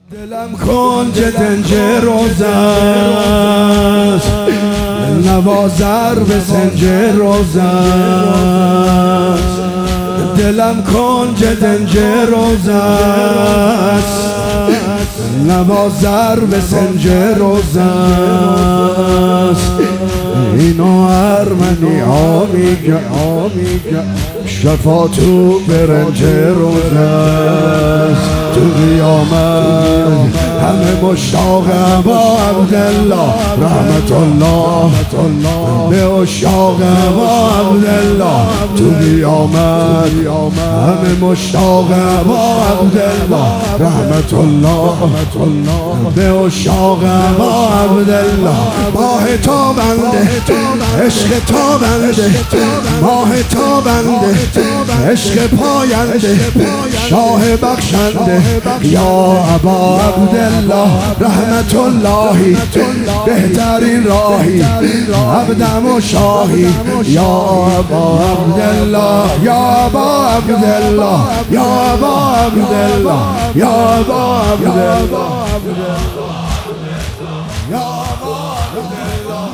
دلم کنج دنج روز است، نوازر به سنج روز است. دلم کنج دنج روز است، نوازر به سنج روز است. اینو ارمنی ها میگه شفا تو برنج روز است. تو قیامت همه مشتاق با عبدالله رحمت الله به عشاق با عبدالله. تو قیامت همه مشتاق با عبدالله رحمت الله به عشاق با عبدالله. ماه تابنده عشق تابنده، ماه تابنده عشق پاینده، شاه بخشنده یا ابا عبدالله رحمت اللهی بهترین راهی عبدم و شاهی یا ابا عبدالله یا ابا عبدالله یا ابا عبدالله یا ابا عبدالله یا ابا عبدالله.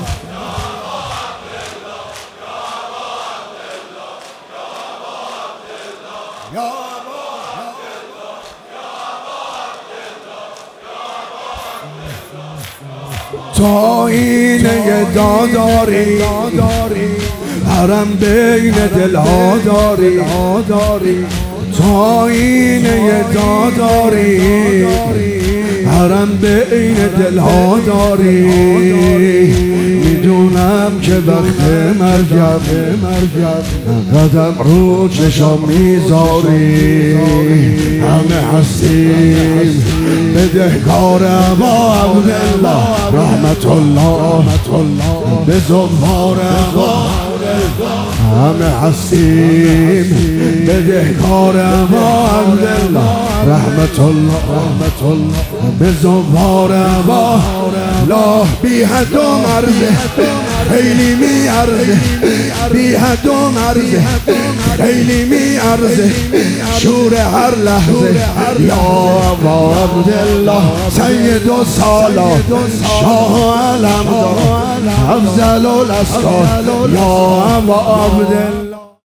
تا اینه داداری حرم بین دلها داری، تا اینه داداری حرم بین دلها داری. میدونم که وقت مرگم قدم رو چشم میذاری. همه هستیم بدهکار با عبدالله رحمت الله به زوار با. همه هستیم بدهکار با عبدالله رحمت الله به زوار با. لا بی حد و مرزه خیلی می ارزه، بی حد و مرزه خیلی می ارزه شور هر لحظه یا ابا عبدالله. سید و سالا شاه علم افضل الاسکار یا ابا عبدالله.